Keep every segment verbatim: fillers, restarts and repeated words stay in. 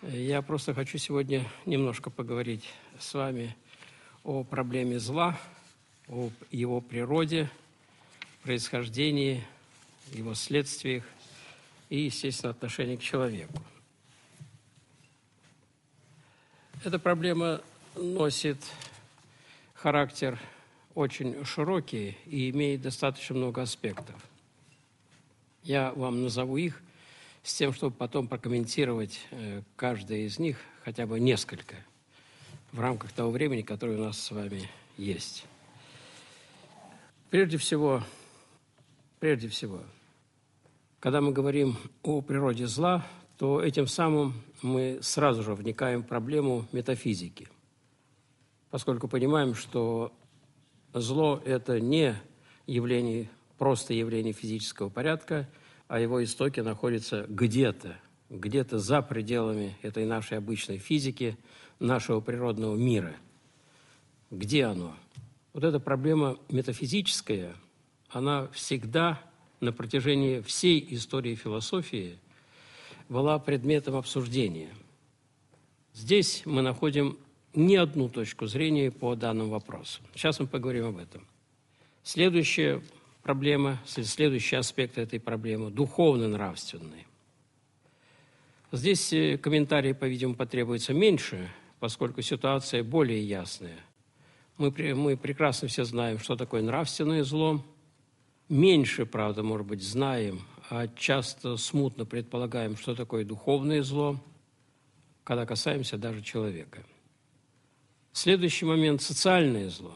Я просто хочу сегодня немножко поговорить с вами о проблеме зла, о его природе, происхождении, его следствиях и, естественно, отношении к человеку. Эта проблема носит характер очень широкий и имеет достаточно много аспектов. Я вам назову их с тем, чтобы потом прокомментировать каждое из них, хотя бы несколько, в рамках того времени, которое у нас с вами есть. Прежде всего, прежде всего, когда мы говорим о природе зла, то этим самым мы сразу же вникаем в проблему метафизики, поскольку понимаем, что зло – это не явление, просто явление физического порядка, а его истоки находятся где-то, где-то за пределами этой нашей обычной физики, нашего природного мира. Где оно? Вот эта проблема метафизическая, она всегда на протяжении всей истории философии была предметом обсуждения. Здесь мы находим не одну точку зрения по данному вопросу. Сейчас мы поговорим об этом. Следующая проблема, следующий аспект этой проблемы – духовно-нравственный. Здесь комментарий, по-видимому, потребуется меньше, поскольку ситуация более ясная. Мы, мы прекрасно все знаем, что такое нравственное зло. Меньше, правда, может быть, знаем, а часто смутно предполагаем, что такое духовное зло, когда касаемся даже человека. Следующий момент – социальное зло.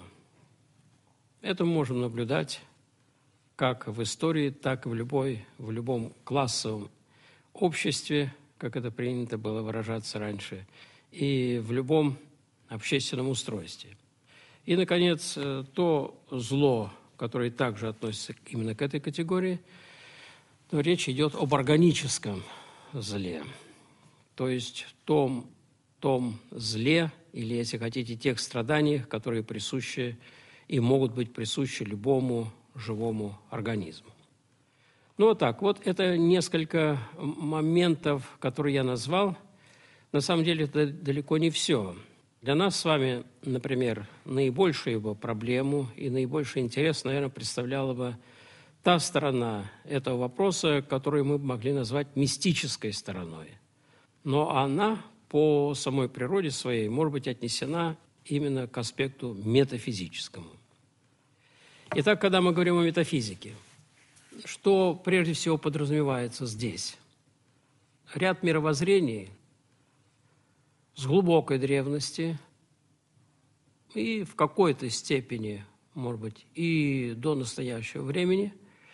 Это мы можем наблюдать как в истории, так и в, любой, в любом классовом обществе, как это принято было выражаться раньше, и в любом общественном устройстве. И, наконец, то зло, которое также относится именно к этой категории, то речь идет об органическом зле, то есть том, том зле, или, если хотите, тех страданиях, которые присущи и могут быть присущи любому живому организму. Ну вот так, вот это несколько моментов, которые я назвал. На самом деле это далеко не все. Для нас с вами, например, наибольшую бы проблему и наибольший интерес, наверное, представляла бы та сторона этого вопроса, которую мы могли назвать мистической стороной. Но она по самой природе своей может быть отнесена именно к аспекту метафизическому. Итак, когда мы говорим о метафизике, что прежде всего подразумевается здесь? Ряд мировоззрений с глубокой древности и в какой-то степени, может быть, и до настоящего времени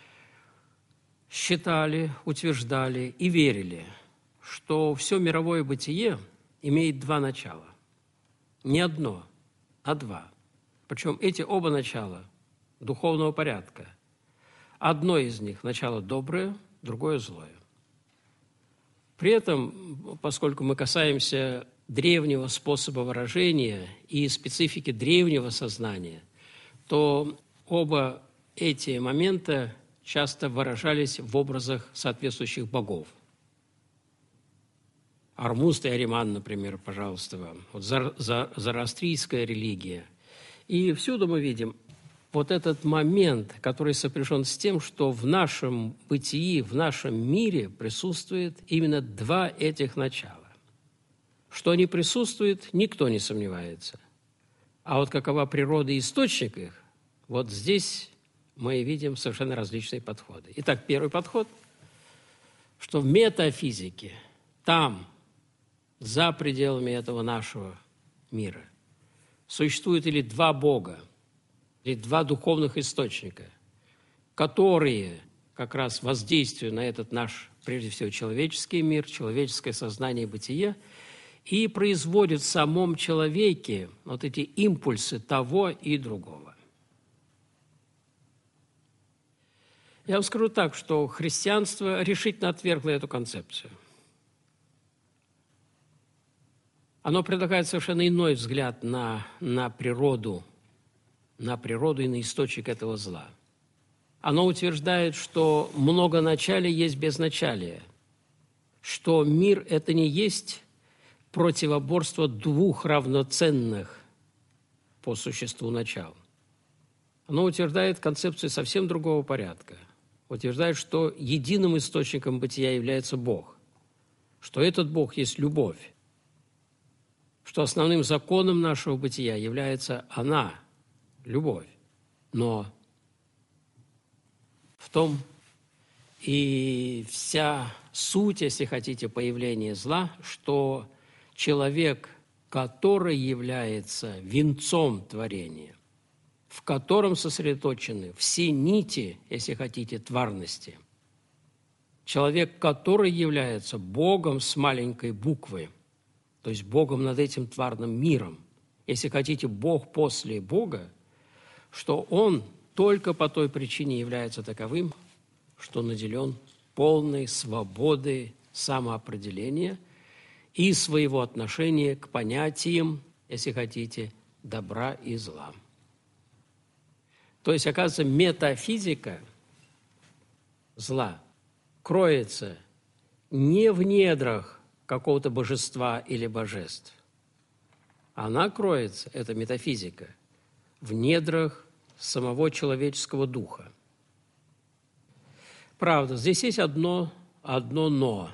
считали, утверждали и верили, что все мировое бытие имеет два начала. Не одно, а два. Причем эти оба начала духовного порядка. Одно из них – начало доброе, другое – злое. При этом, поскольку мы касаемся древнего способа выражения и специфики древнего сознания, то оба эти момента часто выражались в образах соответствующих богов. Ормузд и Ариман, например, пожалуйста, вам. Вот зороастрийская религия. И всюду мы видим вот этот момент, который сопряжен с тем, что в нашем бытии, в нашем мире присутствует именно два этих начала. Что они присутствуют, никто не сомневается. А вот какова природа и источник их, вот здесь мы видим совершенно различные подходы. Итак, первый подход, что в метафизике, там, за пределами этого нашего мира, существует или два Бога, или два духовных источника, которые как раз воздействуют на этот наш, прежде всего, человеческий мир, человеческое сознание и бытие, и производят в самом человеке вот эти импульсы того и другого. Я вам скажу так, что христианство решительно отвергло эту концепцию. Оно предлагает совершенно иной взгляд на, на природу, на природу и на источник этого зла. Оно утверждает, что многоначалие есть безначалие, что мир – это не есть противоборство двух равноценных по существу начал. Оно утверждает концепцию совсем другого порядка. Утверждает, что единым источником бытия является Бог, что этот Бог есть любовь, что основным законом нашего бытия является она, любовь. Но в том и вся суть, если хотите, появления зла, что человек, который является венцом творения, в котором сосредоточены все нити, если хотите, тварности, человек, который является Богом с маленькой буквы, то есть Богом над этим тварным миром, если хотите, Бог после Бога, что Он только по той причине является таковым, что наделен полной свободой самоопределения и своего отношения к понятиям, если хотите, добра и зла. То есть, оказывается, метафизика зла кроется не в недрах какого-то божества или божеств. Она кроется, эта метафизика, в недрах самого человеческого духа. Правда, здесь есть одно, одно «но».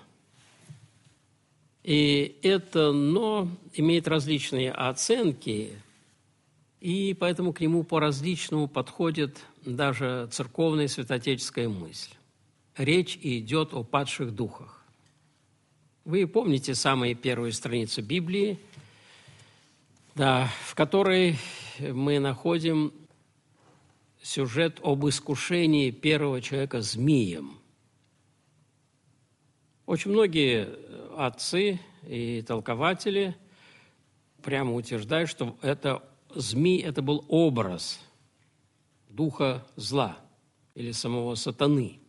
И это «но» имеет различные оценки, и поэтому к нему по-различному подходит даже церковная святоотеческая мысль. Речь идет о падших духах. Вы помните самые первые страницы Библии, да, в которой мы находим сюжет об искушении первого человека змеем. Очень многие отцы и толкователи прямо утверждают, что это змей – это был образ духа зла или самого сатаны.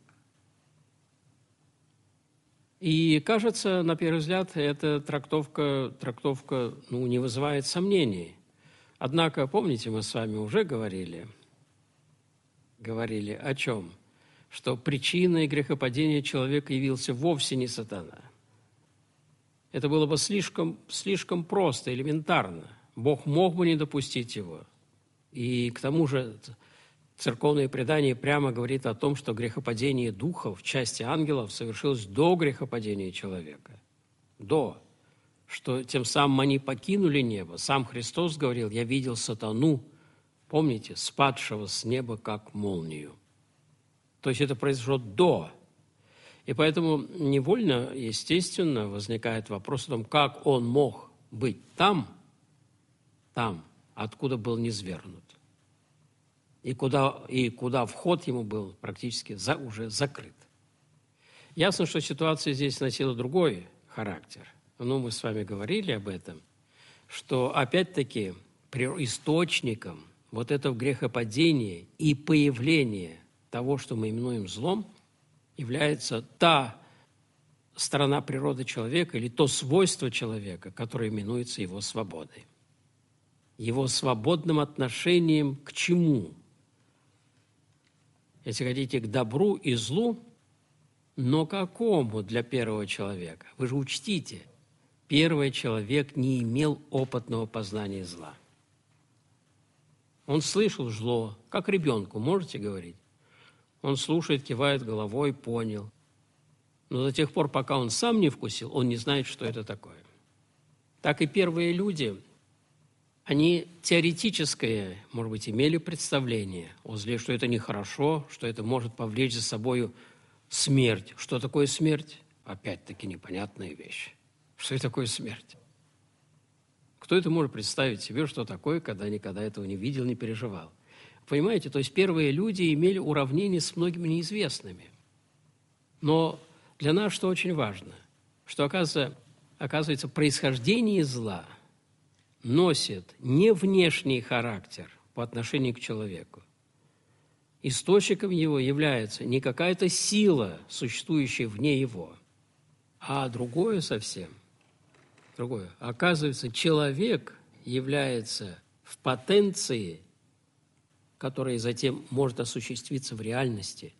И кажется, на первый взгляд, эта трактовка, трактовка ну, не вызывает сомнений. Однако, помните, мы с вами уже говорили, говорили о чем? Что причиной грехопадения человека явился вовсе не сатана. Это было бы слишком, слишком просто, элементарно. Бог мог бы не допустить его. И к тому же церковное предание прямо говорит о том, что грехопадение духов в части ангелов совершилось до грехопадения человека. До. Что тем самым они покинули небо. Сам Христос говорил: «Я видел сатану», помните, спадшего с неба, как молнию. То есть это произошло до. И поэтому невольно, естественно, возникает вопрос о том, как он мог быть там, там, откуда был низвергнут. И куда, и куда вход ему был практически за, уже закрыт. Ясно, что ситуация здесь носила другой характер. Ну, мы с вами говорили об этом, что, опять-таки, источником вот этого грехопадения и появления того, что мы именуем злом, является та сторона природы человека или то свойство человека, которое именуется его свободой. Его свободным отношением к чему? Если хотите, к добру и злу, но какому для первого человека? Вы же учтите, первый человек не имел опытного познания зла. Он слышал зло, как ребенку, можете говорить? Он слушает, кивает головой, понял. Но до тех пор, пока он сам не вкусил, он не знает, что это такое. Так и первые люди, они теоретическое, может быть, имели представление о зле, что это нехорошо, что это может повлечь за собой смерть. Что такое смерть? Опять-таки непонятная вещь. Что это такое смерть? Кто это может представить себе, что такое, когда никогда этого не видел, не переживал? Понимаете, то есть первые люди имели уравнение с многими неизвестными. Но для нас что очень важно, что, оказывается, оказывается происхождение зла носит не внешний характер по отношению к человеку. Источником его является не какая-то сила, существующая вне его, а другое совсем. Другое. Оказывается, человек является в потенции, которая затем может осуществиться в реальности,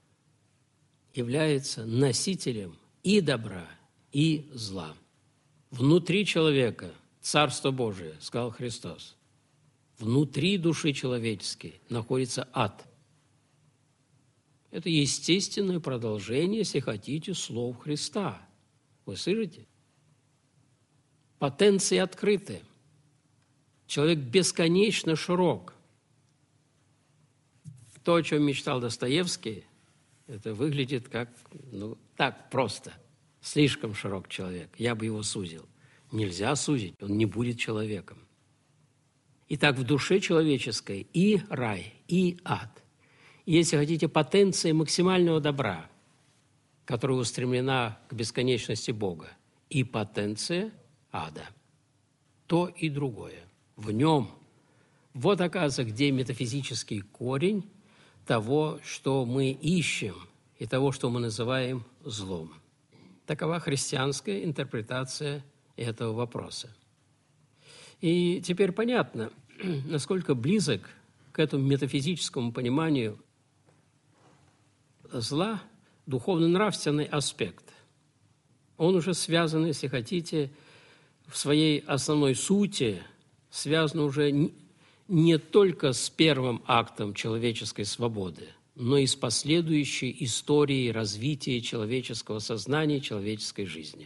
является носителем и добра, и зла. Внутри человека Царство Божие, сказал Христос. Внутри души человеческой находится ад. Это естественное продолжение, если хотите, слов Христа. Вы слышите? Потенции открыты. Человек бесконечно широк. То, о чем мечтал Достоевский, это выглядит как, ну, так просто. Слишком широк человек. Я бы его сузил. Нельзя сузить, он не будет человеком. Итак, в душе человеческой и рай, и ад. И, если хотите, потенция максимального добра, которая устремлена к бесконечности Бога, и потенция ада. То и другое. В нем. Вот, оказывается, где метафизический корень того, что мы ищем, и того, что мы называем злом. Такова христианская интерпретация этого вопроса. И теперь понятно, насколько близок к этому метафизическому пониманию зла духовно-нравственный аспект. Он уже связан, если хотите, в своей основной сути, связан уже не только с первым актом человеческой свободы, но и с последующей историей развития человеческого сознания, человеческой жизни.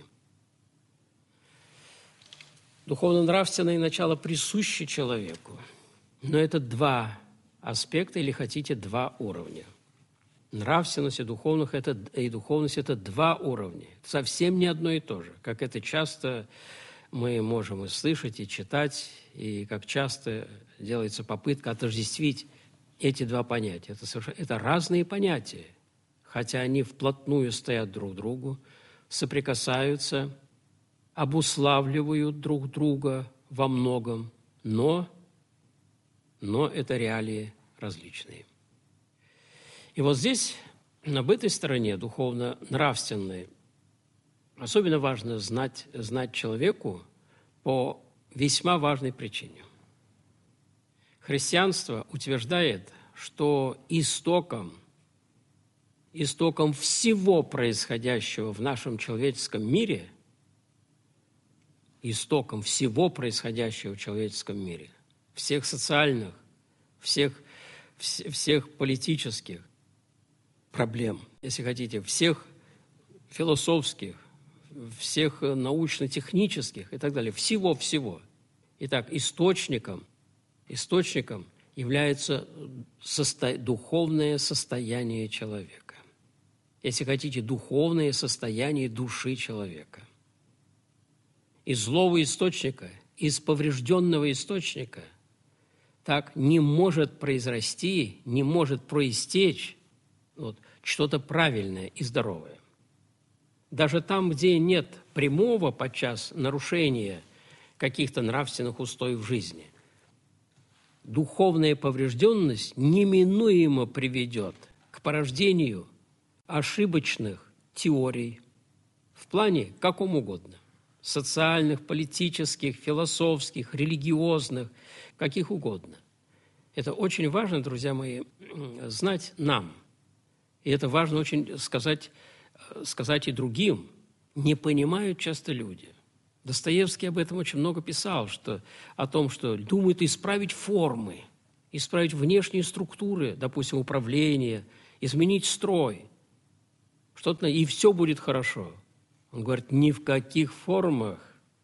Духовно-нравственное начало присуще человеку, но это два аспекта, или хотите, два уровня. Нравственность и духовность – это, и духовность – это два уровня, совсем не одно и то же, как это часто мы можем и слышать, и читать, и как часто делается попытка отождествить эти два понятия. Это, совершенно, это разные понятия, хотя они вплотную стоят друг к другу, соприкасаются, обуславливают друг друга во многом, но, но это реалии различные. И вот здесь, об этой стороне, духовно-нравственной, особенно важно знать, знать человеку по весьма важной причине. Христианство утверждает, что истоком, истоком всего происходящего в нашем человеческом мире, истоком всего происходящего в человеческом мире, всех социальных, всех, всех политических проблем, если хотите, всех философских, всех научно-технических и так далее, всего-всего. Итак, источником, источником является состо... духовное состояние человека. Если хотите, духовное состояние души человека. Из злого источника, из поврежденного источника так не может произрасти, не может проистечь вот, что-то правильное и здоровое. Даже там, где нет прямого подчас нарушения каких-то нравственных устоев жизни, духовная поврежденность неминуемо приведет к порождению ошибочных теорий в плане каком угодно – социальных, политических, философских, религиозных, каких угодно. Это очень важно, друзья мои, знать нам. И это важно очень сказать, сказать и другим. Не понимают часто люди. Достоевский об этом очень много писал, что, о том, что думают исправить формы, исправить внешние структуры, допустим, управления, изменить строй, что-то, и все будет хорошо. Он говорит, ни в каких формах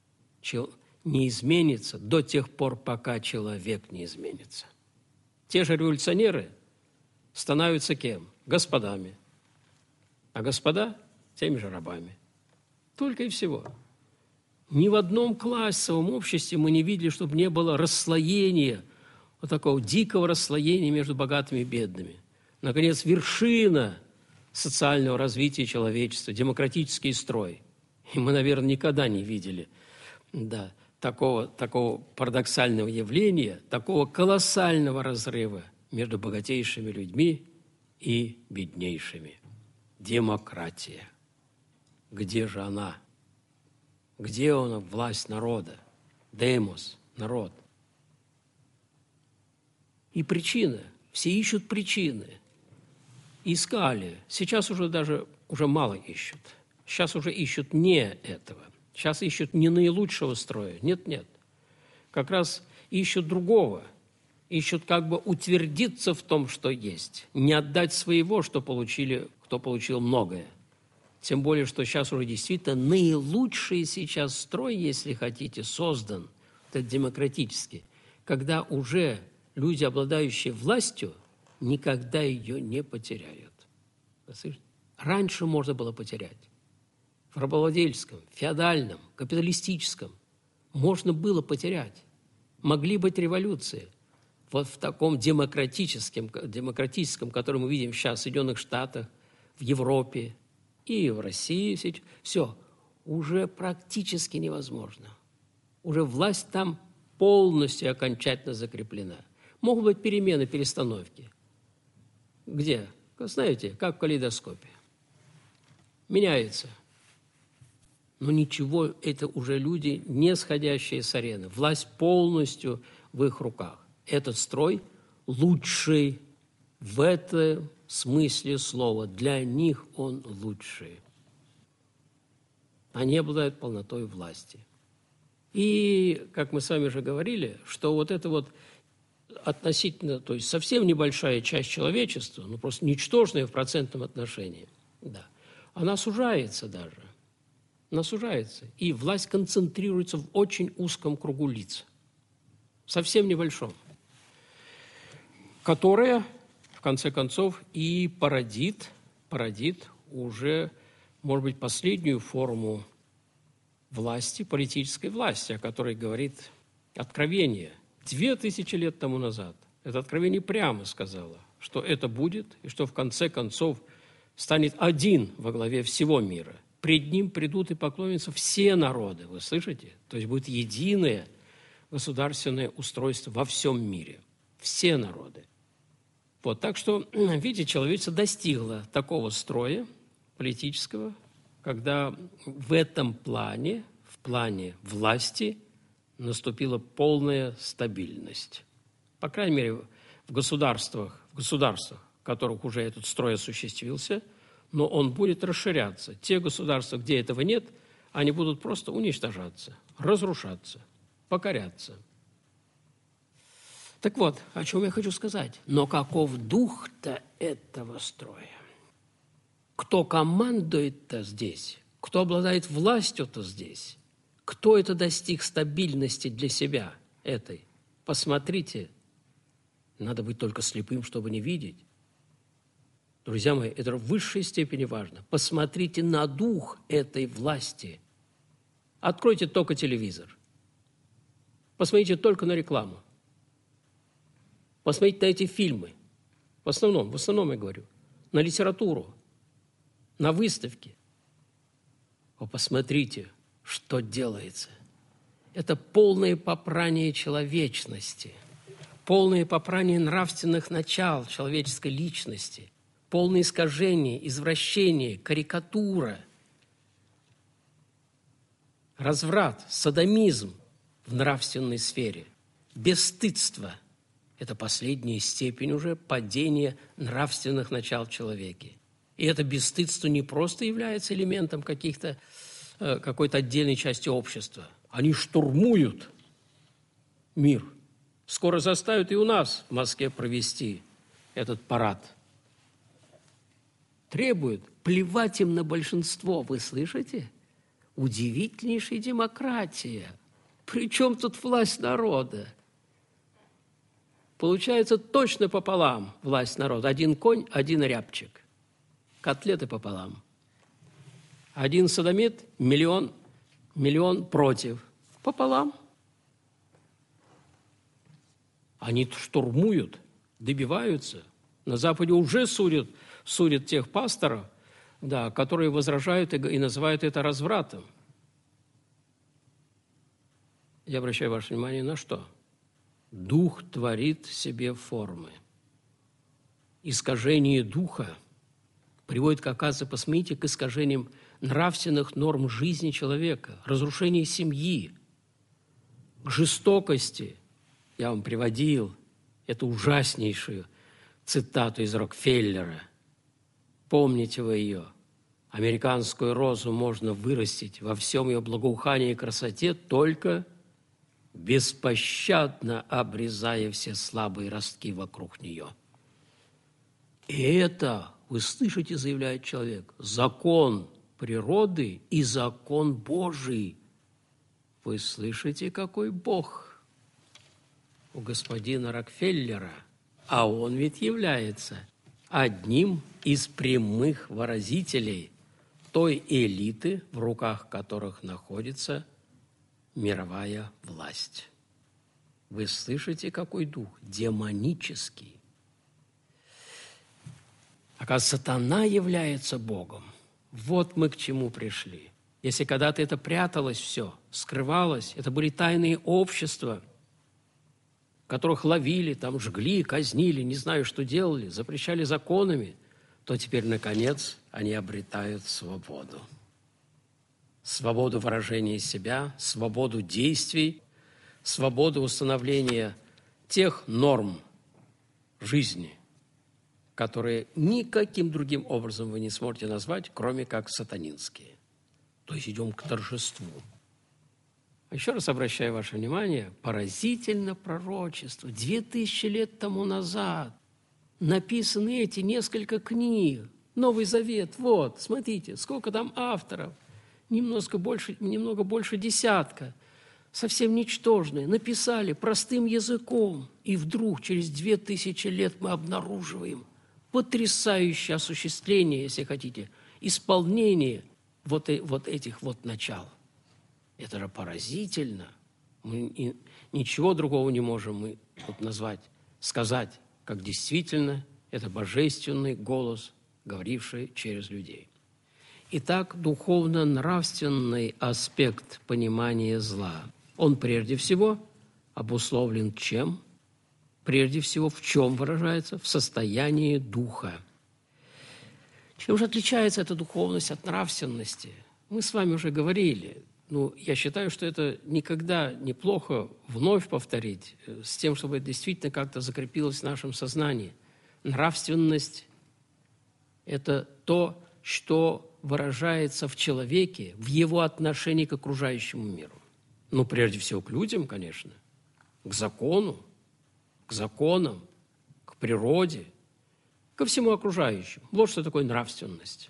не изменится до тех пор, пока человек не изменится. Те же революционеры становятся кем? Господами. А господа – теми же рабами. Только и всего. Ни в одном классовом обществе мы не видели, чтобы не было расслоения, вот такого дикого расслоения между богатыми и бедными. Наконец, вершина социального развития человечества, демократический строй. И мы, наверное, никогда не видели да, такого, такого парадоксального явления, такого колоссального разрыва между богатейшими людьми и беднейшими. Демократия. Где же она? Где она, власть народа? Демос, народ. И причина. Все ищут причины. Искали. Сейчас уже даже уже мало ищут. Сейчас уже ищут не этого. Сейчас ищут не наилучшего строя. Нет-нет. Как раз ищут другого. Ищут как бы утвердиться в том, что есть. Не отдать своего, что получили, кто получил многое. Тем более, что сейчас уже действительно наилучший сейчас строй, если хотите, создан, это демократический, когда уже люди, обладающие властью, никогда ее не потеряют. Раньше можно было потерять. В рабовладельческом, феодальном, капиталистическом можно было потерять. Могли быть революции. Вот в таком демократическом, демократическом, который мы видим сейчас в Соединенных Штатах, в Европе и в России, все уже практически невозможно. Уже власть там полностью окончательно закреплена. Могут быть перемены, перестановки. Где? Знаете, как в калейдоскопе. Меняется. Но ничего, это уже люди, не сходящие с арены. Власть полностью в их руках. Этот строй лучший в этом смысле слова. Для них он лучший. Они обладают полнотой власти. И, как мы с вами уже говорили, что вот это вот относительно, то есть совсем небольшая часть человечества, ну просто ничтожная в процентном отношении, да, она сужается даже. Она сужается. И власть концентрируется в очень узком кругу лиц. Совсем небольшом. Которая, в конце концов, и породит, породит уже, может быть, последнюю форму власти, политической власти, о которой говорит Откровение. Две тысячи лет тому назад это Откровение прямо сказало, что это будет, и что в конце концов станет один во главе всего мира. Пред ним придут и поклонятся все народы, вы слышите? То есть будет единое государственное устройство во всем мире. Все народы. Вот, так что, видите, человечество достигло такого строя политического, когда в этом плане, в плане власти, наступила полная стабильность. По крайней мере, в государствах, в государствах, в которых уже этот строй осуществился, но он будет расширяться. Те государства, где этого нет, они будут просто уничтожаться, разрушаться, покоряться. Так вот, о чем я хочу сказать. Но каков дух-то этого строя? Кто командует-то здесь? Кто обладает властью-то здесь? Кто это достиг стабильности для себя этой? Посмотрите. Надо быть только слепым, чтобы не видеть. Друзья мои, это в высшей степени важно. Посмотрите на дух этой власти. Откройте только телевизор. Посмотрите только на рекламу. Посмотрите на эти фильмы. В основном, в основном я говорю. На литературу. На выставки. Вы посмотрите, что делается. Это полное попрание человечности. Полное попрание нравственных начал человеческой личности. Полное искажение, извращение, карикатура. Разврат, садомизм в нравственной сфере. Бесстыдство. Это последняя степень уже падения нравственных начал в человеке. И это бесстыдство не просто является элементом каких-то, э, какой-то отдельной части общества. Они штурмуют мир. Скоро заставят и у нас в Москве провести этот парад. Требуют. Плевать им на большинство. Вы слышите? Удивительнейшая демократия. Причем тут власть народа? Получается точно пополам власть народа. Один конь, один рябчик. Котлеты пополам. Один содомит, миллион, миллион против. Пополам. Они штурмуют, добиваются. На Западе уже судят, судят тех пасторов, да, которые возражают и, и называют это развратом. Я обращаю ваше внимание на что? Дух творит себе формы. Искажение духа приводит, как оказывается, посмотрите, к искажениям нравственных норм жизни человека, разрушению семьи, к жестокости. Я вам приводил эту ужаснейшую цитату из Рокфеллера. Помните вы ее? Американскую розу можно вырастить во всем ее благоухании и красоте, только беспощадно обрезая все слабые ростки вокруг нее. И это, вы слышите, заявляет человек, закон природы и закон Божий. Вы слышите, какой Бог у господина Рокфеллера, а он ведь является одним из прямых выразителей той элиты, в руках которых находится мировая власть. Вы слышите, какой дух? Демонический. Оказывается, сатана является Богом. Вот мы к чему пришли. Если когда-то это пряталось все, скрывалось, это были тайные общества, которых ловили, там жгли, казнили, не знаю, что делали, запрещали законами, то теперь, наконец, они обретают свободу. Свободу выражения себя, свободу действий, свободу установления тех норм жизни, которые никаким другим образом вы не сможете назвать, кроме как сатанинские. То есть идем к торжеству. Еще раз обращаю ваше внимание, поразительно пророчество. Две тысячи лет тому назад написаны эти несколько книг. Новый Завет, вот, смотрите, сколько там авторов. Немножко больше, немного больше десятка. Совсем ничтожные. Написали простым языком. И вдруг через две тысячи лет мы обнаруживаем потрясающее осуществление, если хотите, исполнение вот, вот этих вот начал. Это же поразительно. Мы ничего другого не можем мы тут назвать, сказать, как действительно это божественный голос, говоривший через людей. Итак, духовно-нравственный аспект понимания зла, он прежде всего обусловлен чем? Прежде всего, в чем выражается? В состоянии духа. Чем же отличается эта духовность от нравственности? Мы с вами уже говорили. Ну, я считаю, что это никогда неплохо вновь повторить, с тем, чтобы это действительно как-то закрепилось в нашем сознании. Нравственность – это то, что выражается в человеке, в его отношении к окружающему миру. Ну, прежде всего, к людям, конечно, к закону, к законам, к природе, ко всему окружающему. Вот что такое нравственность.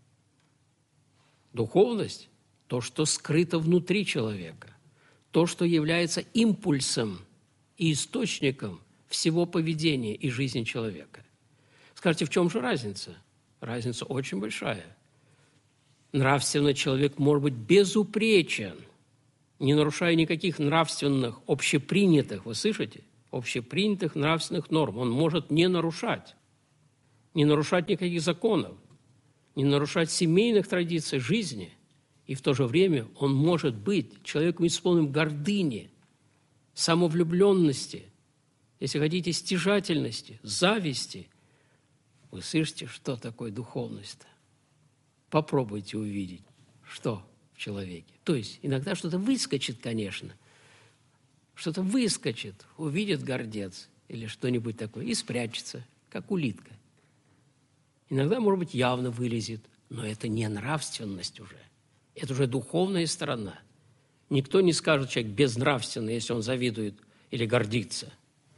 Духовность – то, что скрыто внутри человека, то, что является импульсом и источником всего поведения и жизни человека. Скажите, в чем же разница? Разница очень большая. Нравственный человек может быть безупречен, не нарушая никаких нравственных, общепринятых, вы слышите, общепринятых нравственных норм. Он может не нарушать, не нарушать никаких законов, не нарушать семейных традиций жизни. И в то же время он может быть человеком, исполненным гордыни, самовлюбленности, если хотите, стяжательности, зависти. Вы слышите, что такое духовность-то? Попробуйте увидеть, что в человеке. То есть иногда что-то выскочит, конечно, что-то выскочит, увидит гордец или что-нибудь такое и спрячется, как улитка. Иногда, может быть, явно вылезет, но это не нравственность уже. Это уже духовная сторона. Никто не скажет, человек безнравственный, если он завидует или гордится.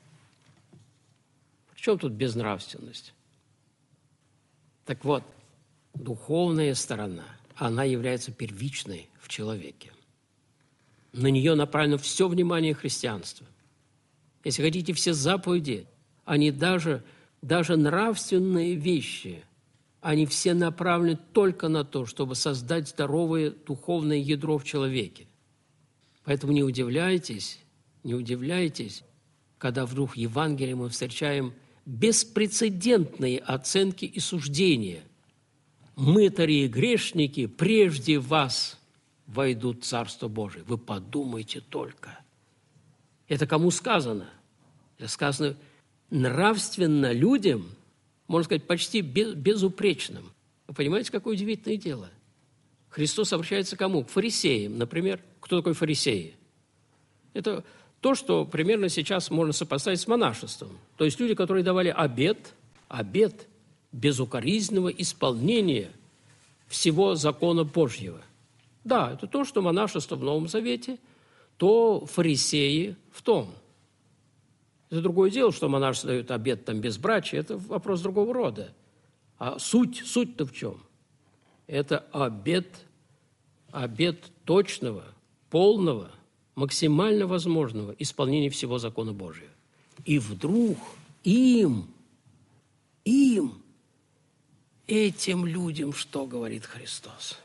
При чем тут безнравственность? Так вот, духовная сторона, она является первичной в человеке. На нее направлено все внимание христианства. Если хотите, все заповеди, они даже, даже нравственные вещи – они все направлены только на то, чтобы создать здоровое духовное ядро в человеке. Поэтому не удивляйтесь, не удивляйтесь, когда вдруг в Евангелии мы встречаем беспрецедентные оценки и суждения. «Мытари и грешники прежде вас войдут в Царство Божие». Вы подумайте только. Это кому сказано? Это сказано нравственно людям, можно сказать, почти безупречным. Вы понимаете, какое удивительное дело? Христос обращается к кому? К фарисеям. Например, кто такой фарисеи? Это то, что примерно сейчас можно сопоставить с монашеством. То есть люди, которые давали обет, обет безукоризненного исполнения всего закона Божьего. Да, это то, что монашество в Новом Завете, то фарисеи в том. Это другое дело, что монашество дает обет там безбрачия, это вопрос другого рода. А суть, суть-то в чем? Это обет, обет точного, полного, максимально возможного исполнения всего закона Божьего. И вдруг им, им, этим людям, что говорит Христос?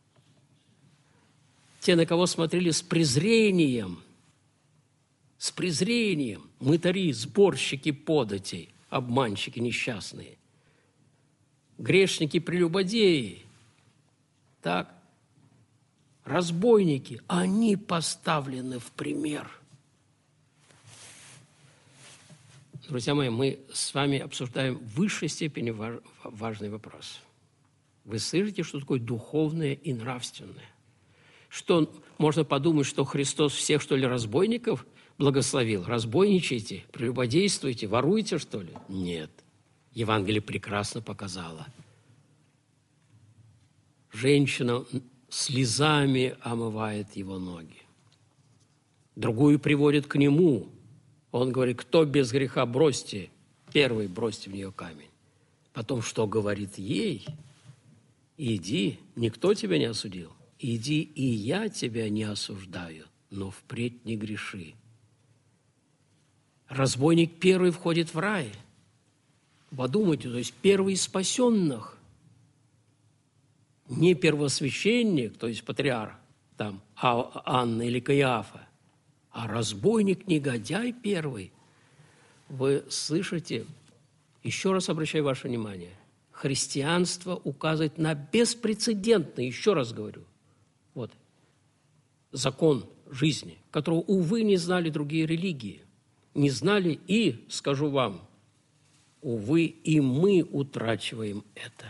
Те, на кого смотрели с презрением, с презрением, мытари, сборщики податей, обманщики несчастные, грешники, прелюбодеи, так, разбойники, они поставлены в пример. Друзья мои, мы с вами обсуждаем в высшей степени важный вопрос. Вы слышите, что такое духовное и нравственное? Что можно подумать, что Христос всех, что ли, разбойников благословил? Разбойничайте, прелюбодействуйте, воруйте, что ли? Нет. Евангелие прекрасно показало. Женщина слезами омывает его ноги. Другую приводит к нему. Он говорит: кто без греха, бросьте, первый бросьте в нее камень. Потом что говорит ей? Иди, никто тебя не осудил. Иди, и я тебя не осуждаю, но впредь не греши. Разбойник первый входит в рай. Подумайте, то есть первый из спасенных. Не первосвященник, то есть патриарх, там, а, Анна или Каиафа, а разбойник-негодяй первый. Вы слышите? Еще раз обращаю ваше внимание. Христианство указывает на беспрецедентный, еще раз говорю, вот, закон жизни, которого, увы, не знали другие религии. Не знали и, скажу вам, увы, и мы утрачиваем это.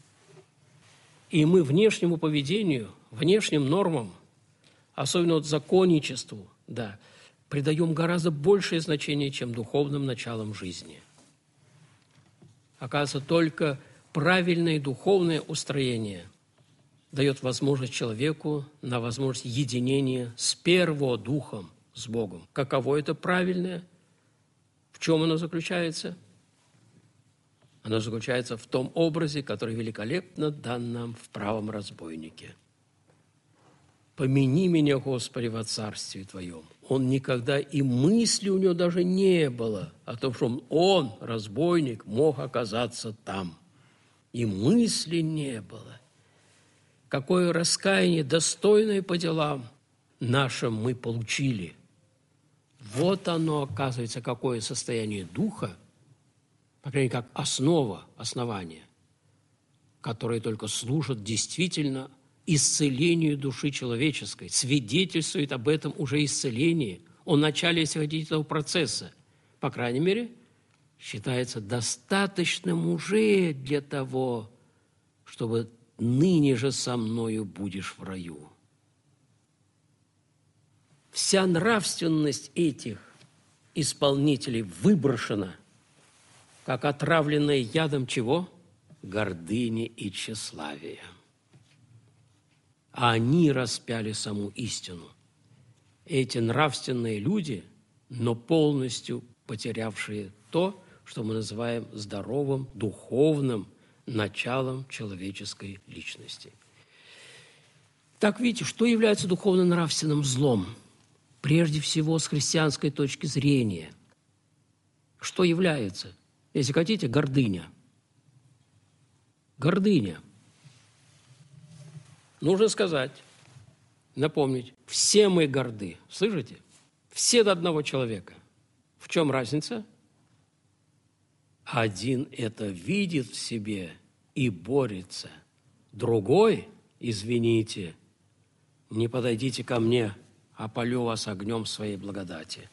И мы внешнему поведению, внешним нормам, особенно вот законничеству, да, придаем гораздо большее значение, чем духовным началам жизни. Оказывается, только правильное духовное устроение дает возможность человеку на возможность единения с перводухом, с Богом. Каково это правильное? В чем оно заключается? Оно заключается в том образе, который великолепно дан нам в правом разбойнике. «Помяни меня, Господи, во царстве Твоем». Он никогда и мысли у него даже не было о том, что он, разбойник, мог оказаться там. И мысли не было. Какое раскаяние, достойное по делам нашим, мы получили. Вот оно, оказывается, какое состояние духа, по крайней мере, как основа, основание, которое только служит действительно исцелению души человеческой, свидетельствует об этом уже исцелении, о начале, если хотите, этого процесса. По крайней мере, считается достаточным уже для того, чтобы ныне же со мною будешь в раю. Вся нравственность этих исполнителей выброшена, как отравленная ядом чего? Гордыни и тщеславия. А они распяли саму истину. Эти нравственные люди, но полностью потерявшие то, что мы называем здоровым, духовным началом человеческой личности. Так, видите, что является духовно-нравственным злом? Прежде всего, с христианской точки зрения. Что является? Если хотите, гордыня. Гордыня. Нужно сказать, напомнить, все мы горды. Слышите? Все до одного человека. В чем разница? Один это видит в себе и борется. Другой, извините, не подойдите ко мне, опалю вас огнем своей благодати.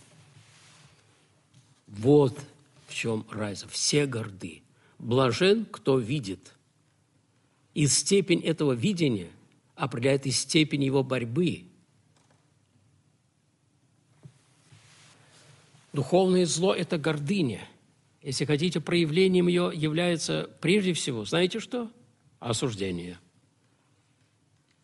Вот в чем разница. Все горды. Блажен, кто видит. И степень этого видения определяет и степень его борьбы. Духовное зло – это гордыня. Если хотите, проявлением ее является прежде всего, знаете что? Осуждение.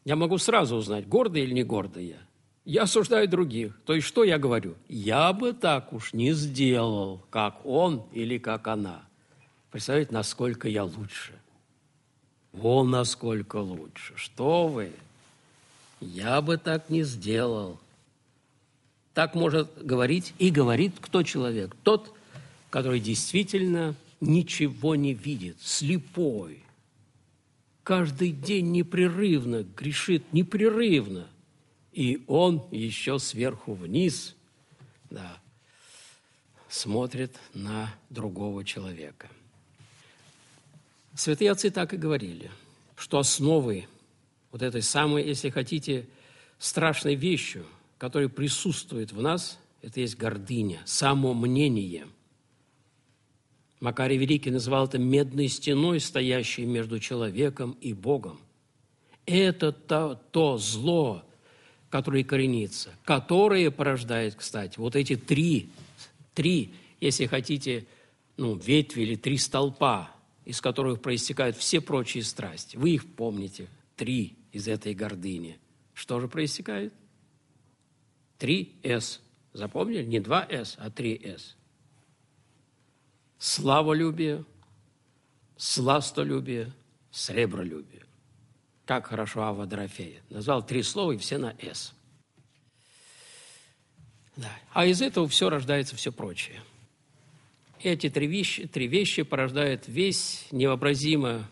Я могу сразу узнать, гордый или не гордый я. Я осуждаю других. То есть что я говорю? Я бы так уж не сделал, как он или как она. Представляете, насколько я лучше? Вон насколько лучше. Что вы? Я бы так не сделал. Так может говорить и говорит кто человек? Тот, который действительно ничего не видит, слепой. Каждый день непрерывно грешит, непрерывно. И он еще сверху вниз, да, смотрит на другого человека. Святые отцы так и говорили, что основой вот этой самой, если хотите, страшной вещью, которая присутствует в нас, это есть гордыня, самомнение. Макарий Великий называл это медной стеной, стоящей между человеком и Богом. Это то, то зло, которое коренится, которое порождает, кстати, вот эти три, три, если хотите, ну, ветви или три столпа, из которых проистекают все прочие страсти. Вы их помните, три из этой гордыни. Что же проистекает? Три «С». Запомнили? Не два «С», а три «С». Славолюбие, сластолюбие, сребролюбие. Как хорошо Авва Дорофея. Назвал три слова, и все на «С». Да. А из этого все рождается все прочее. Эти три вещи, три вещи порождают весь невообразимо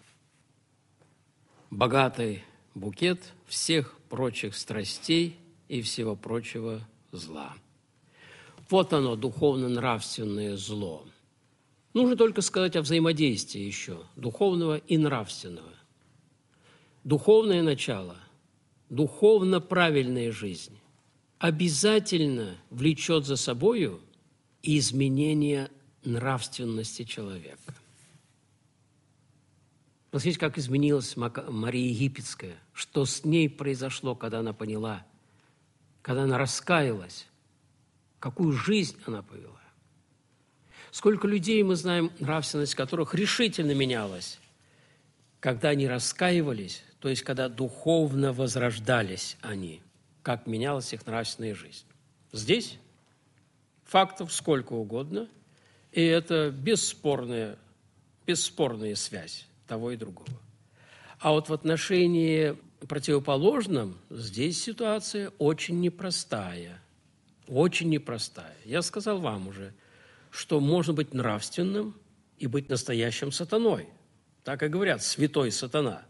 богатый букет всех прочих страстей и всего прочего зла. Вот оно, духовно-нравственное зло. Нужно только сказать о взаимодействии еще духовного и нравственного. Духовное начало, духовно правильная жизнь обязательно влечет за собою изменение нравственности человека. Посмотрите, как изменилась Мария Египетская, что с ней произошло, когда она поняла, когда она раскаялась, какую жизнь она повела. Сколько людей мы знаем, нравственность которых решительно менялась, когда они раскаивались, то есть когда духовно возрождались они, как менялась их нравственная жизнь. Здесь фактов сколько угодно, и это бесспорная, бесспорная связь того и другого. А вот в отношении противоположном здесь ситуация очень непростая, очень непростая. Я сказал вам уже, что можно быть нравственным и быть настоящим сатаной. Так и говорят, святой сатана.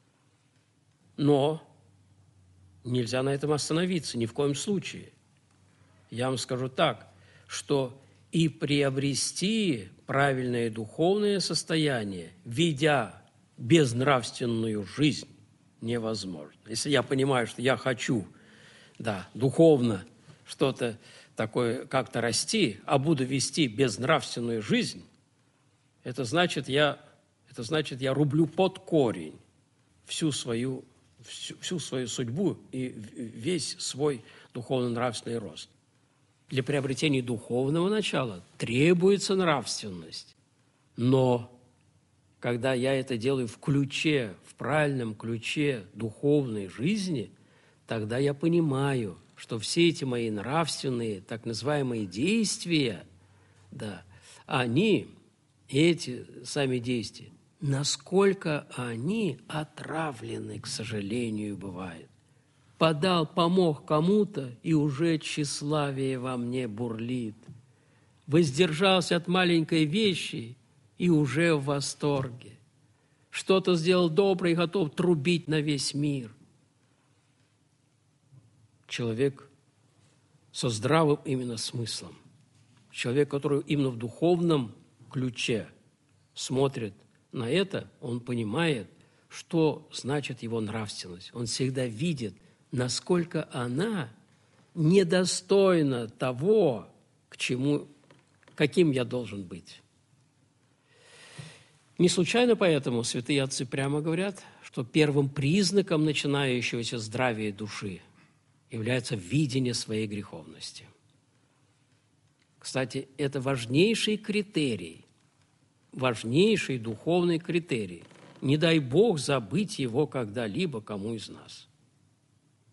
Но нельзя на этом остановиться ни в коем случае. Я вам скажу так, что и приобрести правильное духовное состояние, ведя безнравственную жизнь, невозможно. Если я понимаю, что я хочу, да, духовно что-то такое, как-то расти, а буду вести безнравственную жизнь, это значит, я, это значит, я рублю под корень всю свою, всю, всю свою судьбу и весь свой духовно-нравственный рост. Для приобретения духовного начала требуется нравственность. Но когда я это делаю в ключе, в правильном ключе духовной жизни, тогда я понимаю, что все эти мои нравственные, так называемые действия, да, они, эти сами действия, насколько они отравлены, к сожалению, бывает. Подал, помог кому-то, и уже тщеславие во мне бурлит. Воздержался от маленькой вещи, и уже в восторге. Что-то сделал доброе и готов трубить на весь мир. Человек со здравым именно смыслом. Человек, который именно в духовном ключе смотрит на это, он понимает, что значит его нравственность. Он всегда видит, насколько она недостойна того, к чему, каким я должен быть. Не случайно поэтому святые отцы прямо говорят, что первым признаком начинающегося здравия души является видение своей греховности. Кстати, это важнейший критерий, важнейший духовный критерий. Не дай Бог забыть его когда-либо кому из нас.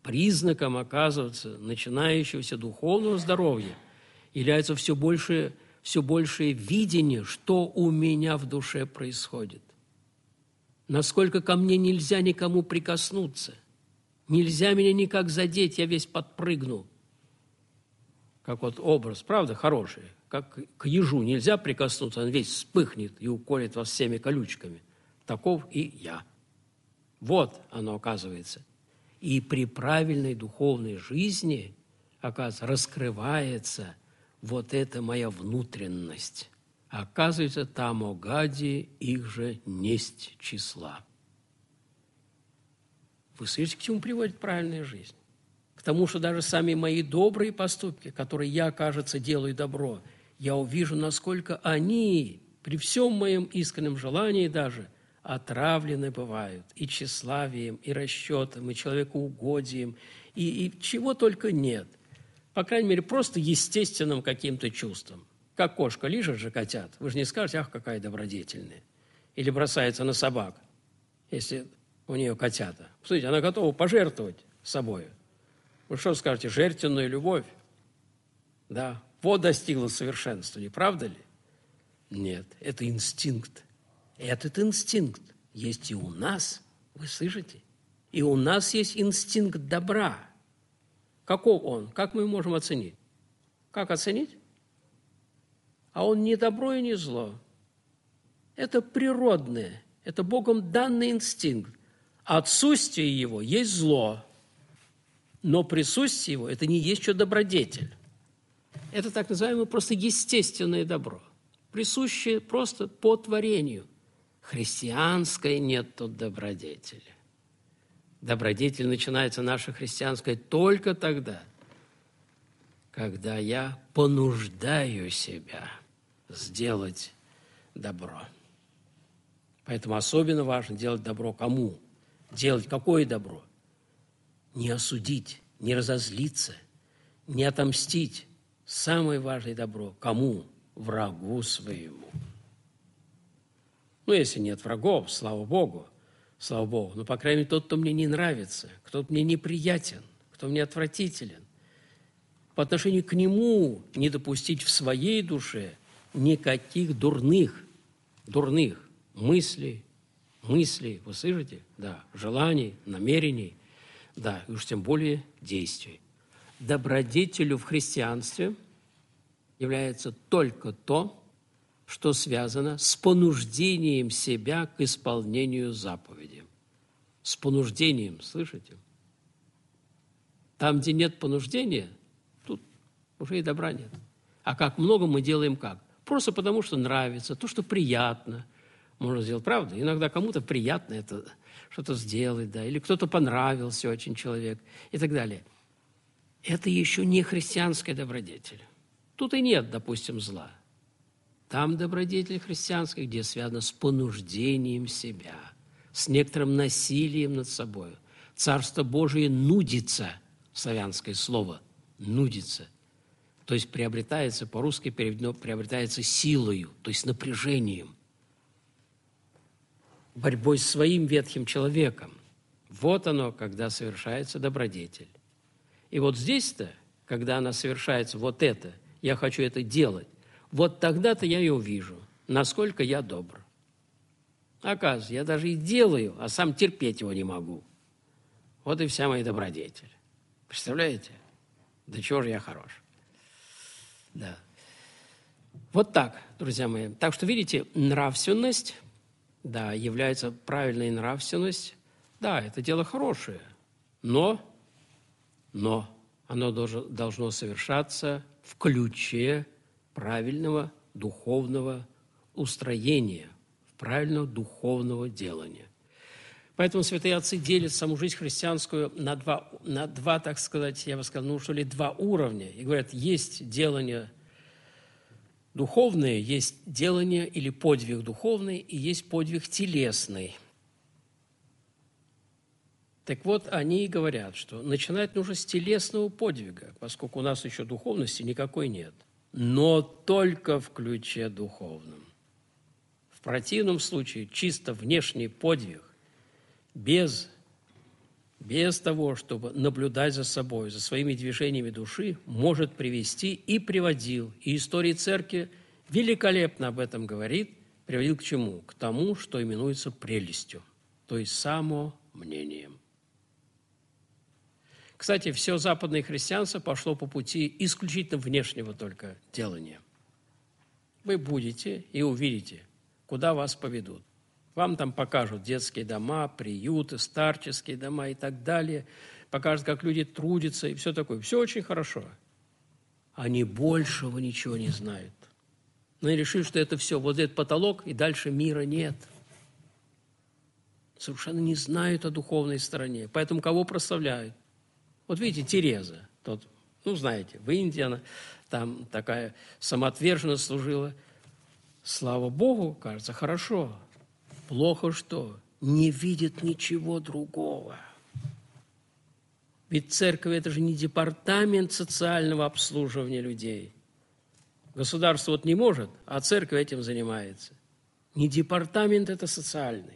признаком, оказывается, начинающегося духовного здоровья является все большее, все большее видение, что у меня в душе происходит. Насколько ко мне нельзя никому прикоснуться. Нельзя меня никак задеть, я весь подпрыгну. Как вот образ, правда, хороший. Как к ежу нельзя прикоснуться, он весь вспыхнет и уколет вас всеми колючками. Таков и я. Вот оно оказывается. И при правильной духовной жизни, оказывается, раскрывается вот эта моя внутренность. Оказывается, там о гаде их же несть числа. Вы слышите, к чему приводит правильная жизнь? К тому, что даже сами мои добрые поступки, которые я, кажется, делаю добро, я увижу, насколько они, при всем моем искреннем желании даже, отравлены бывают и тщеславием, и расчетом, и человекоугодием, и, и чего только нет. По крайней мере, просто естественным каким-то чувством. Как кошка лижет же котят, вы же не скажете, ах, какая добродетельная. Или бросается на собак, если у нее котята. Посмотрите, она готова пожертвовать собой. Вы что скажете, жертвенная любовь? Да, вот достигла совершенства, не правда ли? Нет, это инстинкт. Этот инстинкт есть и у нас, вы слышите? И у нас есть инстинкт добра. Каков он? Как мы можем оценить? Как оценить? А он не добро и не зло. Это природное, это Богом данный инстинкт. Отсутствие его есть зло, но присутствие его – это не есть что добродетель. Это так называемое просто естественное добро, присущее просто по творению. Христианской нет тут добродетели. Добродетель начинается наша христианская только тогда, когда я понуждаю себя сделать добро. Поэтому особенно важно делать добро кому? Делать какое добро? Не осудить, не разозлиться, не отомстить. Самое важное добро кому? Врагу своему. Ну, если нет врагов, слава Богу, слава Богу, но, по крайней мере, тот, кто мне не нравится, кто мне неприятен, кто мне отвратителен, по отношению к нему не допустить в своей душе никаких дурных, дурных мыслей, мыслей, вы слышите? Да, желаний, намерений, да, и уж тем более действий. Добродетелью в христианстве является только то, что связано с понуждением себя к исполнению заповеди. С понуждением, слышите? Там, где нет понуждения, тут уже и добра нет. А как много мы делаем как? Просто потому, что нравится, то, что приятно. Можно сделать, правда? Иногда кому-то приятно это что-то сделать, да, или кто-то понравился очень человек и так далее. Это еще не христианская добродетель. Тут и нет, допустим, зла. Там добродетель христианская, где связана с понуждением себя, с некоторым насилием над собой. Царство Божие нудится, славянское слово, нудится. То есть приобретается, по-русски переведено, приобретается силою, то есть напряжением, борьбой с своим ветхим человеком. Вот оно, когда совершается добродетель. И вот здесь-то, когда она совершается, вот это, я хочу это делать, вот тогда-то я и увижу, насколько я добр. Оказывается, я даже и делаю, а сам терпеть его не могу. Вот и вся моя добродетель. Представляете? Да чего же я хорош. Да. Вот так, друзья мои. Так что, видите, нравственность, да, является правильной нравственность. Да, это дело хорошее, но, но оно должно, должно совершаться в ключе правильного духовного устроения, правильного духовного делания. Поэтому святые отцы делят саму жизнь христианскую на два, на два, так сказать, я бы сказал, ну что ли, два уровня. И говорят, есть делание духовное, есть делание или подвиг духовный, и есть подвиг телесный. Так вот, они и говорят, что начинать нужно с телесного подвига, поскольку у нас еще духовности никакой нет. Но только в ключе духовном. В противном случае чисто внешний подвиг, без без того, чтобы наблюдать за собой, за своими движениями души, может привести и приводил. И история церкви великолепно об этом говорит. Приводил к чему? К тому, что именуется прелестью, то есть самомнением. Кстати, все западное христианство пошло по пути исключительно внешнего только делания. Вы будете и увидите, куда вас поведут. Вам там покажут детские дома, приюты, старческие дома и так далее. Покажут, как люди трудятся и все такое. Все очень хорошо. Они большего ничего не знают. Но они решили, что это все, вот этот потолок, и дальше мира нет. Совершенно не знают о духовной стороне. Поэтому кого прославляют? Вот видите, Тереза, тот, ну, знаете, в Индии она там такая самоотверженно служила. Слава Богу, кажется, хорошо. Плохо что? Не видит ничего другого. Ведь церковь – это же не департамент социального обслуживания людей. Государство вот не может, а церковь этим занимается. Не департамент – это социальный.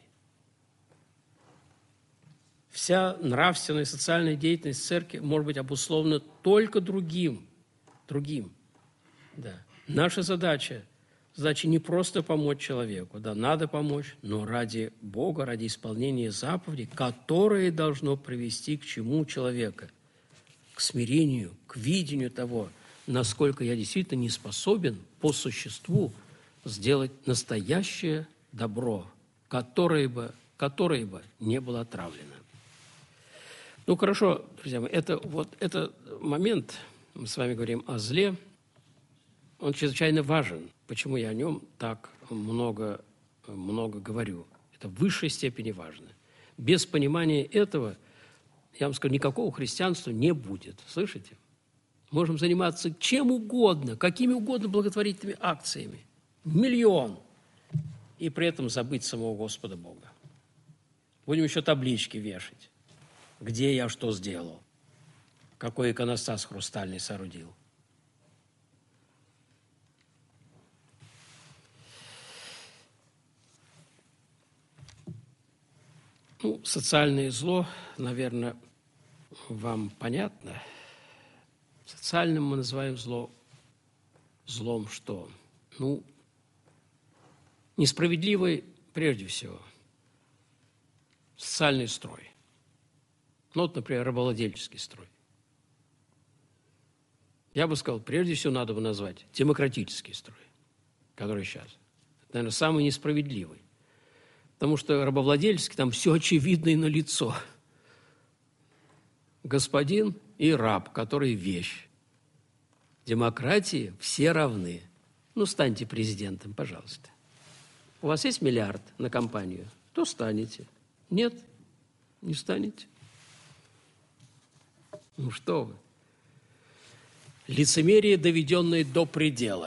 Вся нравственная и социальная деятельность церкви может быть обусловлена только другим. Другим. Да. Наша задача, задача не просто помочь человеку. Да, надо помочь, но ради Бога, ради исполнения заповедей, которое должно привести к чему человека? К смирению, к видению того, насколько я действительно не способен по существу сделать настоящее добро, которое бы, которое бы не было отравлено. Ну, хорошо, друзья мои, это, вот этот момент, мы с вами говорим о зле, он чрезвычайно важен. Почему я о нем так много, много говорю? Это в высшей степени важно. Без понимания этого, я вам скажу, никакого христианства не будет. Слышите? Можем заниматься чем угодно, какими угодно благотворительными акциями. Миллион. И при этом забыть самого Господа Бога. Будем еще таблички вешать. Где я что сделал? Какой иконостас хрустальный соорудил? Ну, социальное зло, наверное, вам понятно. Социальным мы называем зло злом что? Ну, несправедливый, прежде всего, социальный строй. Ну, вот, например, рабовладельческий строй. Я бы сказал, прежде всего, надо бы назвать демократический строй, который сейчас. Это, наверное, самый несправедливый. Потому что рабовладельческий, там все очевидно и налицо. Господин и раб, который вещь. В демократии все равны. Ну, станьте президентом, пожалуйста. У вас есть миллиард на кампанию? То станете. Нет, не станете. Ну что вы? Лицемерие, доведенное до предела.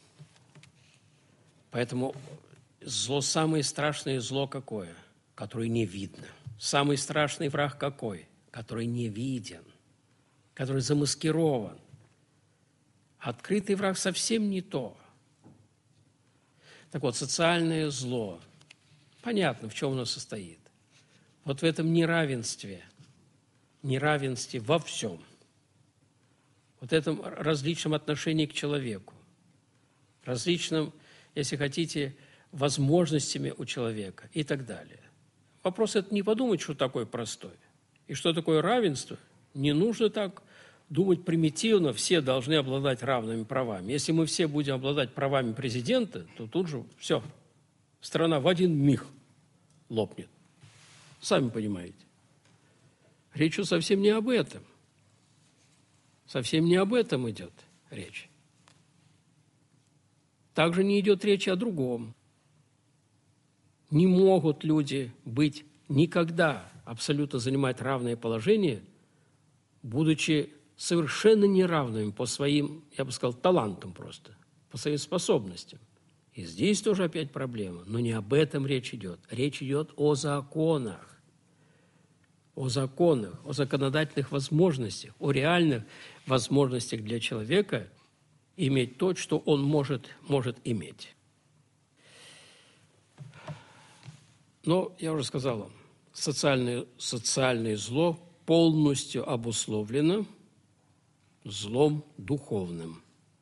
Поэтому зло, самое страшное зло какое? Которое не видно. Самый страшный враг какой? Который не виден, который замаскирован. Открытый враг совсем не то. Так вот, социальное зло. Понятно, в чем оно состоит. Вот в этом неравенстве. Неравенстве во всем. Вот этом различном отношении к человеку. Различном, если хотите, возможностями у человека и так далее. Вопрос это не подумать, что такое простое. И что такое равенство? Не нужно так думать примитивно, все должны обладать равными правами. Если мы все будем обладать правами президента, то тут же все, страна в один миг лопнет. Сами понимаете. Речь совсем не об этом. Совсем не об этом идет речь. Также не идет речь о другом. Не могут люди быть никогда абсолютно занимать равное положение, будучи совершенно неравными по своим, я бы сказал, талантам просто, по своим способностям. И здесь тоже опять проблема, но не об этом речь идет. Речь идет о законах. О законах, о законодательных возможностях, о реальных возможностях для человека иметь то, что он может, может иметь. Но я уже сказал вам, социальное, социальное зло полностью обусловлено злом духовным.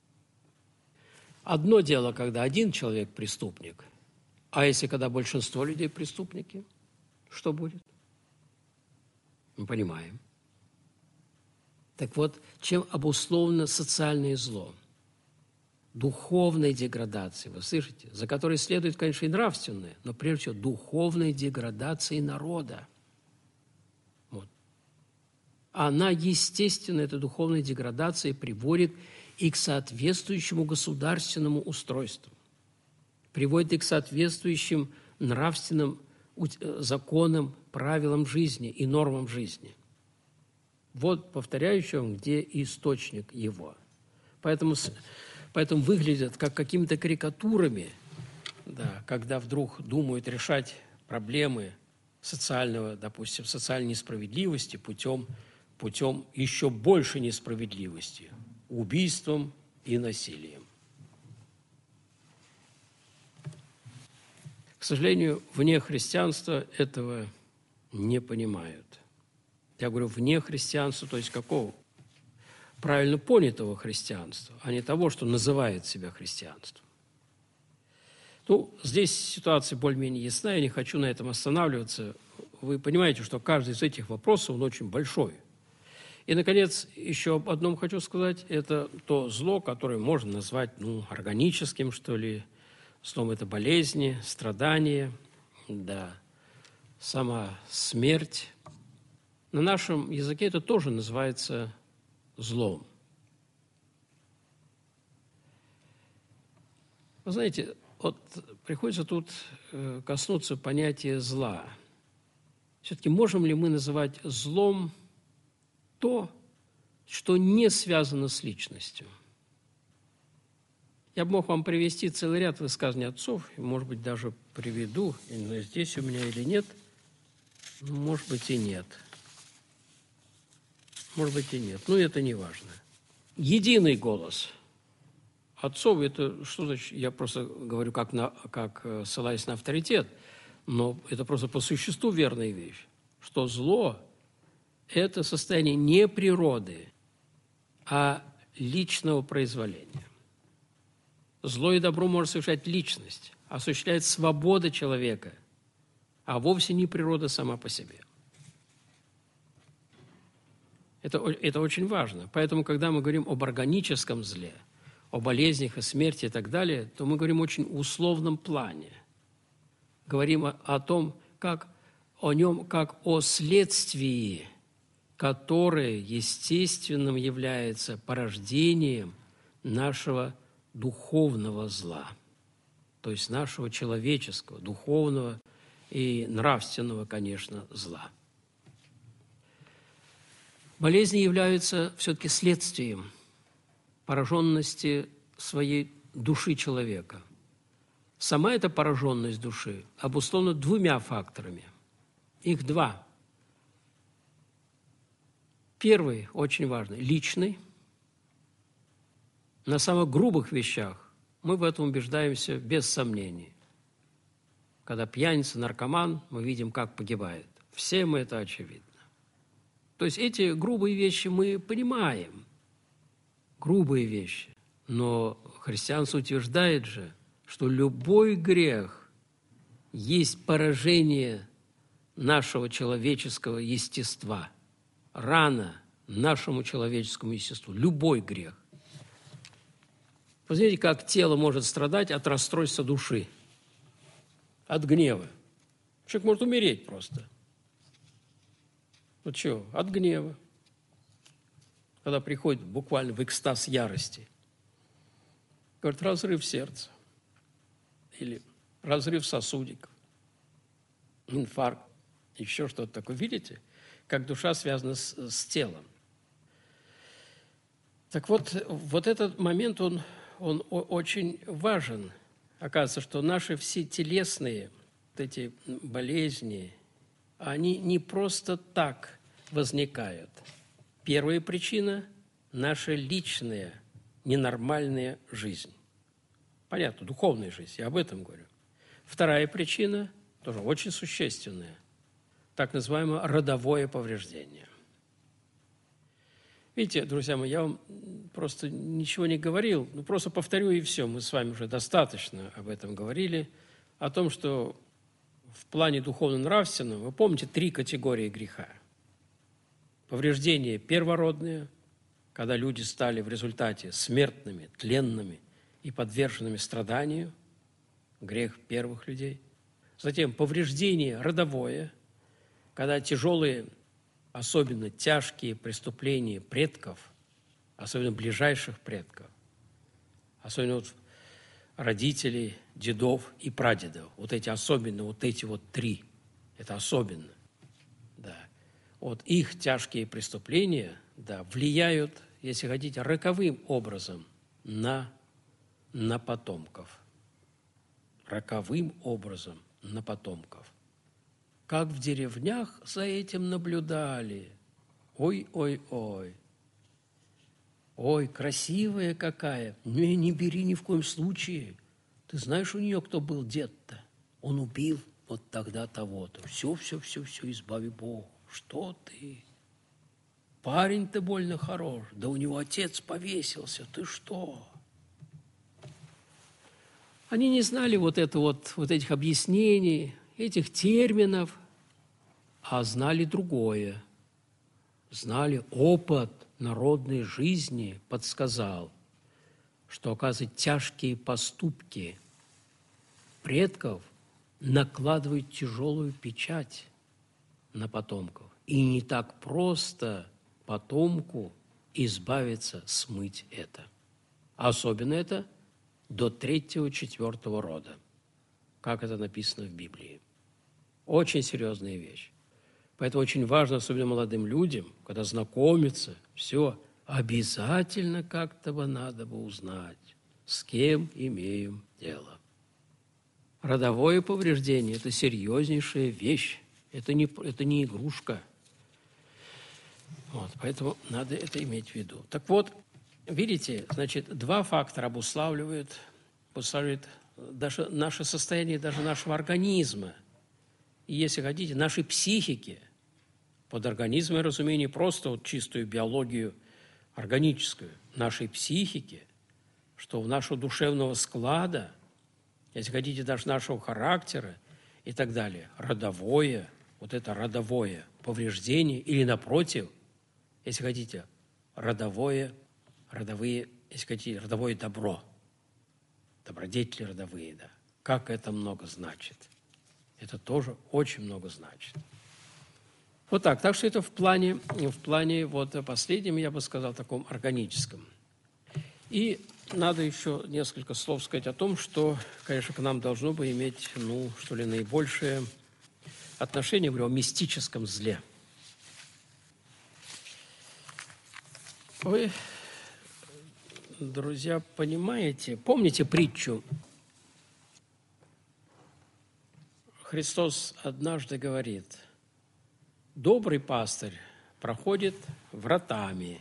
Одно дело, когда один человек преступник, а если когда большинство людей преступники, что будет? Мы понимаем. Так вот, чем обусловлено социальное зло? Духовной деградацией, вы слышите, за которой следует, конечно, и нравственное, но прежде всего духовной деградацией народа. Вот. Она, естественно, эта духовная деградация приводит и к соответствующему государственному устройству, приводит и к соответствующим нравственным законам, правилам жизни и нормам жизни. Вот, повторяю еще вам, где источник его. Поэтому, поэтому выглядят как какими-то карикатурами, да, когда вдруг думают решать проблемы социального, допустим, социальной несправедливости путем, путем еще большей несправедливости, убийством и насилием. К сожалению, вне христианства этого не понимают. Я говорю, вне христианства, то есть какого? Правильно понятого христианства, а не того, что называет себя христианством. Ну, здесь ситуация более-менее ясна, я не хочу на этом останавливаться. Вы понимаете, что каждый из этих вопросов, он очень большой. И, наконец, еще об одном хочу сказать. Это то зло, которое можно назвать, ну, органическим, что ли. Злом это болезни, страдания, да, сама смерть. На нашем языке это тоже называется злом. Вы знаете, вот приходится тут коснуться понятия зла. Все-таки можем ли мы называть злом то, что не связано с личностью? Я бы мог вам привести целый ряд высказаний отцов, и, может быть, даже приведу, но здесь у меня или нет, может быть, и нет. Может быть, и нет. Но это не важно. Единый голос отцов, это что значит? Я просто говорю, как, на, как ссылаясь на авторитет, но это просто по существу верная вещь, что зло – это состояние не природы, а личного произволения. Зло и добро может совершать личность, осуществляет свобода человека, а вовсе не природа сама по себе. Это, это очень важно. Поэтому, когда мы говорим об органическом зле, о болезнях, о смерти и так далее, то мы говорим в очень условном плане. Говорим о, о том, как о нем, как о следствии, которое естественным является порождением нашего духовного зла, то есть нашего человеческого, духовного и нравственного, конечно, зла. Болезни являются все-таки следствием пораженности своей души человека. Сама эта пораженность души обусловлена двумя факторами. Их два. Первый, очень важный, личный. На самых грубых вещах мы в этом убеждаемся без сомнений. Когда пьяница, наркоман, мы видим, как погибает. Всем это очевидно. То есть эти грубые вещи мы понимаем. Грубые вещи. Но христианство утверждает же, что любой грех есть поражение нашего человеческого естества. Рана нашему человеческому естеству. Любой грех. Вы знаете, как тело может страдать от расстройства души, от гнева. Человек может умереть просто. Вот что, от гнева. Когда приходит буквально в экстаз ярости. Говорит, разрыв сердца. Или разрыв сосудиков. Инфаркт. Еще что-то такое. Видите, как душа связана с, с телом. Так вот, вот этот момент, он... он очень важен. Оказывается, что наши все телесные вот эти болезни, они не просто так возникают. Первая причина – наша личная, ненормальная жизнь. Понятно, духовная жизнь, я об этом говорю. Вторая причина, тоже очень существенная, так называемое родовое повреждение. Видите, друзья мои, я вам просто ничего не говорил, ну, просто повторю и все. Мы с вами уже достаточно об этом говорили, о том, что в плане духовно-нравственном, вы помните три категории греха. Повреждения первородные, когда люди стали в результате смертными, тленными и подверженными страданию, грех первых людей. Затем повреждение родовое, когда тяжелые, особенно тяжкие преступления предков, особенно ближайших предков, особенно вот родителей, дедов и прадедов, вот эти особенно, вот эти вот три, это особенно, да. Вот их тяжкие преступления, да, влияют, если хотите, роковым образом на, на потомков. Роковым образом на потомков. Как в деревнях за этим наблюдали. Ой-ой-ой. Ой, красивая какая. Не, не бери ни в коем случае. Ты знаешь у нее, кто был дед-то? Он убил вот тогда того-то. Все, все, все, все, избави Бог. Что ты? Парень-то больно хорош. Да у него отец повесился. Ты что? Они не знали вот, это вот, вот этих объяснений, этих терминов, а знали другое. Знали опыт народной жизни, подсказал, что, оказывается, тяжкие поступки предков накладывают тяжелую печать на потомков. И не так просто потомку избавиться, смыть это. Особенно это до третьего, четвертого рода, как это написано в Библии. Очень серьезная вещь. Поэтому очень важно, особенно молодым людям, когда знакомятся, все, обязательно как-то бы надо бы узнать, с кем имеем дело. Родовое повреждение – это серьезнейшая вещь, это не, это не игрушка. Вот, поэтому надо это иметь в виду. Так вот, видите, значит, два фактора обуславливают, обуславливают даже наше состояние, даже нашего организма. И, если хотите, нашей психики. Под организмом я разумею не просто вот чистую биологию органическую, нашей психики, что у нашего душевного склада, если хотите, даже нашего характера и так далее, родовое, вот это родовое повреждение или, напротив, если хотите, родовое, родовые, если хотите, родовое добро, добродетели родовые, да. Как это много значит. Это тоже очень много значит. Вот так. Так что это в плане, в плане вот последнем, я бы сказал, таком органическом. И надо еще несколько слов сказать о том, что, конечно, к нам должно бы иметь, ну, что ли, наибольшее отношение, говорю, о мистическом зле. Вы, друзья, понимаете, помните притчу? Христос однажды говорит: добрый пастырь проходит вратами,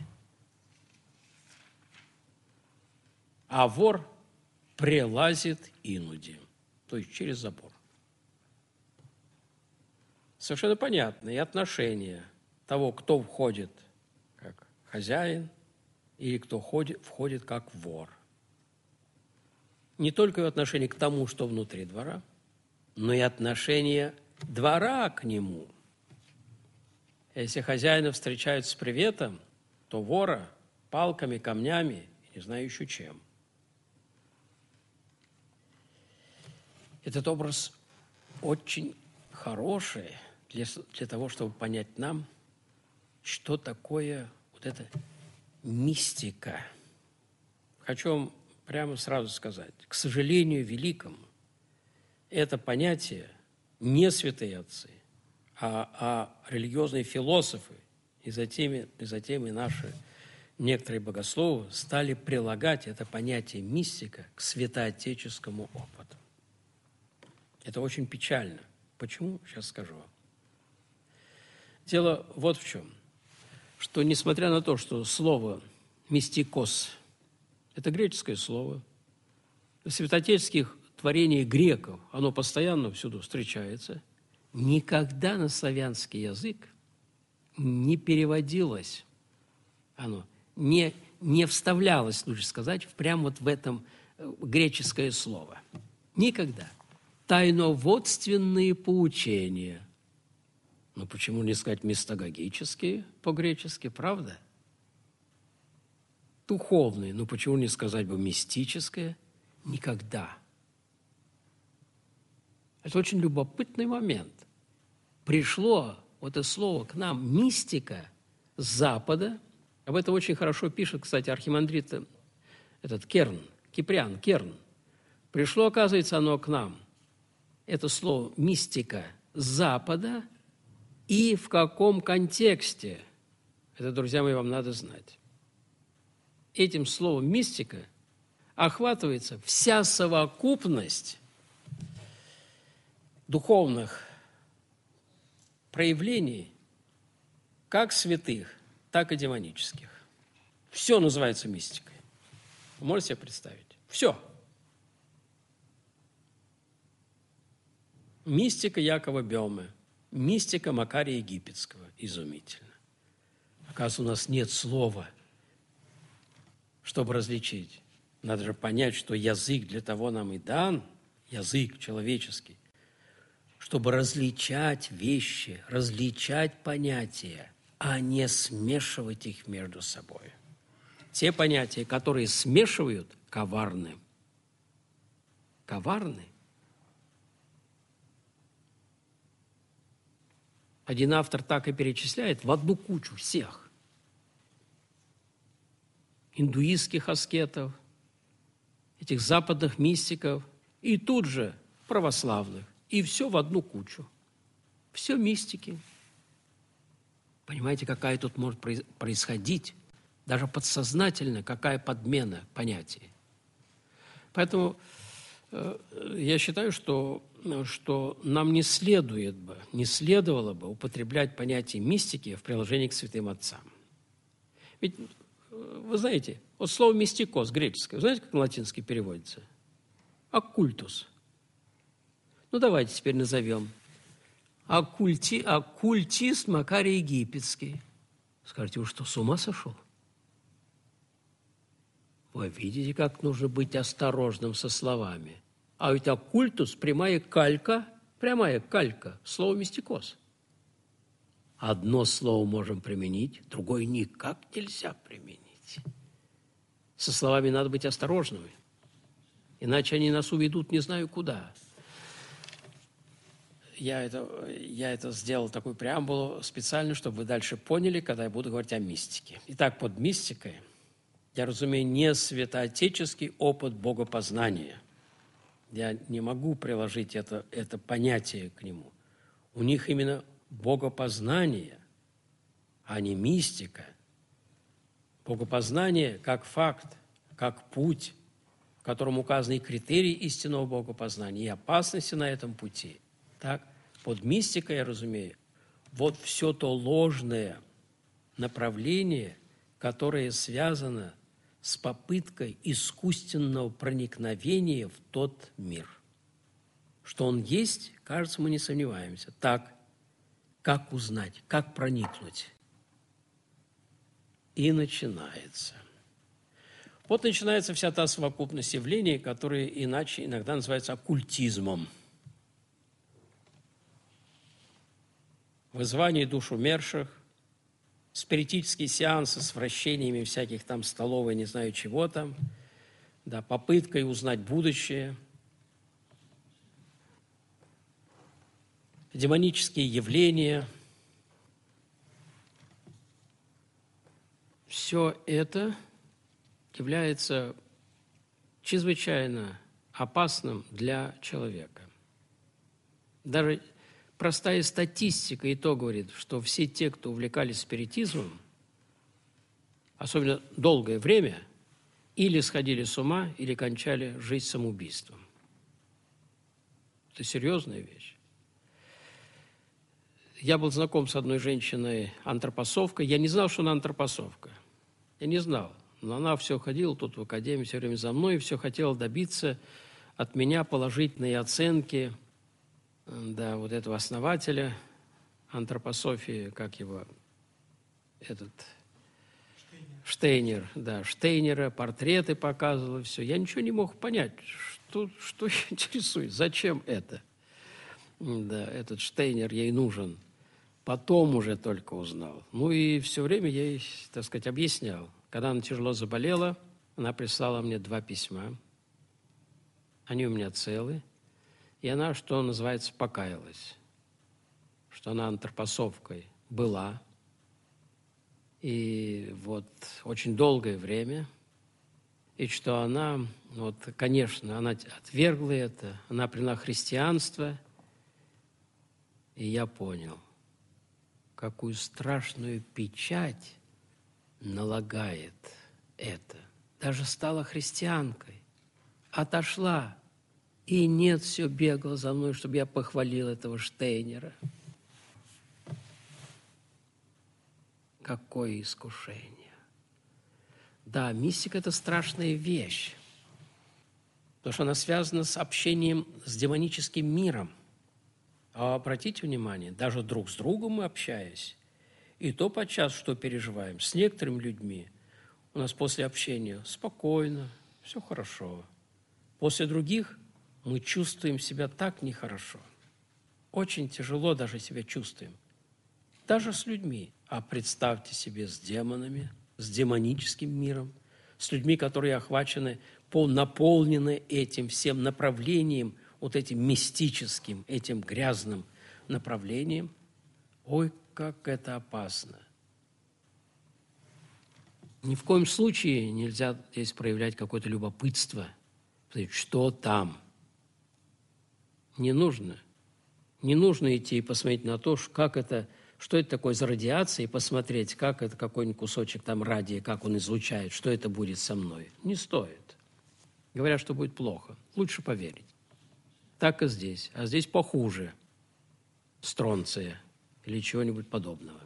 а вор прелазит инуди, то есть через забор. Совершенно понятно и отношение того, кто входит как хозяин или кто входит, входит как вор. Не только в отношении к тому, что внутри двора, но и отношение двора к нему. Если хозяина встречают с приветом, то вора палками, камнями, не знаю еще чем. Этот образ очень хороший для, для того, чтобы понять нам, что такое вот эта мистика. Хочу вам прямо сразу сказать, к сожалению великому, это понятие не святые отцы, а, а религиозные философы, и затем, и затем и наши некоторые богословы стали прилагать это понятие мистика к святоотеческому опыту. Это очень печально. Почему? Сейчас скажу вам. Дело вот в чем, что несмотря на то, что слово «мистикос» – это греческое слово, в святоотеческих творениях греков оно постоянно всюду встречается, никогда на славянский язык не переводилось, оно не, не вставлялось, лучше сказать, прямо вот в этом греческое слово. Никогда. Тайноводственные поучения. Ну, почему не сказать мистагогические по-гречески, правда? Духовные. Ну, почему не сказать бы мистическое? Никогда. Это очень любопытный момент. Пришло вот это слово к нам мистика с Запада. Об этом очень хорошо пишет, кстати, архимандрит этот Керн, Киприан, Керн. Пришло, оказывается, оно к нам. Это слово мистика с Запада. И в каком контексте? Это, друзья мои, вам надо знать. Этим словом мистика охватывается вся совокупность духовных проявлений, как святых, так и демонических. Все называется мистикой. Вы можете себе представить? Все. Мистика Якова Бёме, мистика Макария Египетского. Изумительно. Оказывается, у нас нет слова, чтобы различить. Надо же понять, что язык для того нам и дан, язык человеческий, чтобы различать вещи, различать понятия, а не смешивать их между собой. Те понятия, которые смешивают, коварны. Коварны. Один автор так и перечисляет в одну кучу всех. Индуистских аскетов, этих западных мистиков, и тут же православных. И все в одну кучу. Все мистики. Понимаете, какая тут может происходить, даже подсознательно, какая подмена понятий. Поэтому э, я считаю, что, что нам не следует бы, не следовало бы употреблять понятие мистики в приложении к святым отцам. Ведь, вы знаете, вот слово «мистикос» греческое, вы знаете, как на латинский переводится? Оккультус. Ну, давайте теперь назовем. Оккульти, оккультист Макарий Египетский. Скажите, вы что, с ума сошел? Вы видите, как нужно быть осторожным со словами. А ведь оккультус – прямая калька, прямая калька, слово «мистикос». Одно слово можем применить, другое никак нельзя применить. Со словами надо быть осторожными, иначе они нас уведут не знаю куда. Я это, я это сделал, такую преамбулу специально, чтобы вы дальше поняли, когда я буду говорить о мистике. Итак, под мистикой я разумею не святоотеческий опыт богопознания. Я не могу приложить это, это понятие к нему. У них именно богопознание, а не мистика. Богопознание как факт, как путь, в котором указаны и критерии истинного богопознания, и опасности на этом пути. Так, под мистикой, я разумею, вот все то ложное направление, которое связано с попыткой искусственного проникновения в тот мир. Что он есть, кажется, мы не сомневаемся. Так, как узнать, как проникнуть? И начинается. Вот начинается вся та совокупность явлений, которые иначе иногда называются оккультизмом. Вызвание душ умерших, спиритические сеансы с вращениями всяких там столовой, не знаю чего там, да, попыткой узнать будущее, демонические явления. Все это является чрезвычайно опасным для человека. Даже простая статистика и то говорит, что все те, кто увлекались спиритизмом, особенно долгое время, или сходили с ума, или кончали жизнь самоубийством. Это серьезная вещь. Я был знаком с одной женщиной, антропософкой. Я не знал, что она антропософка. Я не знал. Но она все ходила тут в академию, все время за мной, и все хотела добиться от меня положительные оценки да, вот этого основателя антропософии, как его, этот Штейнер, да, Штейнера, портреты показывал, все. Я ничего не мог понять, что, что интересует, зачем это. Да, этот Штейнер ей нужен. Потом уже только узнал. Ну и все время я ей, так сказать, объяснял. Когда она тяжело заболела, она прислала мне два письма. Они у меня целы. И она, что называется, покаялась. Что она антропософкой была. И вот очень долгое время. И что она, вот, конечно, она отвергла это. Она приняла христианство. И я понял, какую страшную печать налагает это. Даже стала христианкой, отошла, и нет, все бегала за мной, чтобы я похвалил этого Штейнера. Какое искушение! Да, мистика – это страшная вещь, потому что она связана с общением с демоническим миром. А обратите внимание, даже друг с другом мы общаясь, и то подчас, что переживаем, с некоторыми людьми у нас после общения спокойно, все хорошо. После других мы чувствуем себя так нехорошо. Очень тяжело даже себя чувствуем. Даже с людьми. А представьте себе с демонами, с демоническим миром, с людьми, которые охвачены, наполнены этим всем направлением, вот этим мистическим, этим грязным направлением. Ой, как это опасно. Ни в коем случае нельзя здесь проявлять какое-то любопытство. Что там? Не нужно. Не нужно идти и посмотреть на то, как это, что это такое за радиация, и посмотреть, как это какой-нибудь кусочек там радия, как он излучает, что это будет со мной. Не стоит. Говорят, что будет плохо. Лучше поверить. Так и здесь. А здесь похуже стронция или чего-нибудь подобного.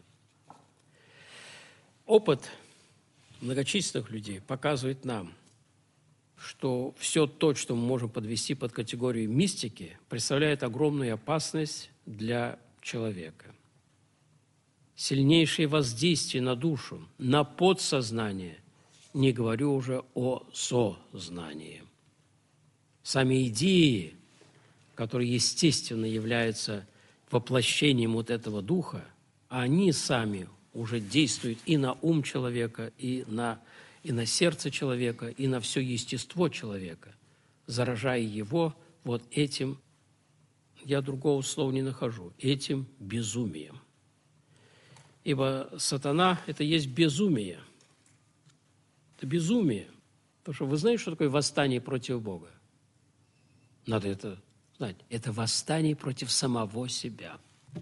Опыт многочисленных людей показывает нам, что все то, что мы можем подвести под категорию мистики, представляет огромную опасность для человека. Сильнейшее воздействие на душу, на подсознание, не говорю уже о сознании. Сами идеи, которые, естественно, являются воплощением вот этого духа, они сами уже действуют и на ум человека, и на, и на сердце человека, и на все естество человека, заражая его вот этим, я другого слова не нахожу, этим безумием. Ибо сатана – это есть безумие. Это безумие. Потому что вы знаете, что такое восстание против Бога? Надо это знать. Это восстание против самого себя.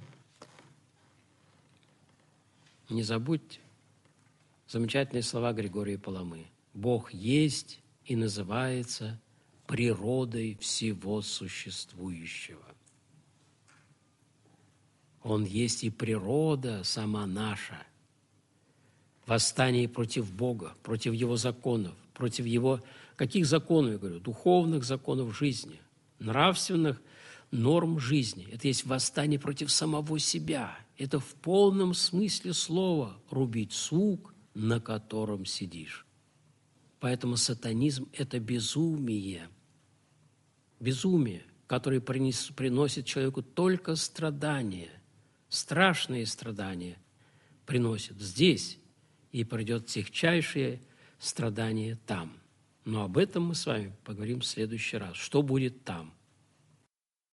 Не забудьте замечательные слова Григория Паламы. Бог есть и называется природой всего существующего. Он есть и природа сама наша. Восстание против Бога, против Его законов, против Его... Каких законов, я говорю? Духовных законов жизни, нравственных норм жизни. Это есть восстание против самого себя. Это в полном смысле слова рубить сук, на котором сидишь. Поэтому сатанизм – это безумие. Безумие, которое принес, приносит человеку только страдания. Страшные страдания приносит здесь, и придет тягчайшее страдание там. Но об этом мы с вами поговорим в следующий раз. Что будет там?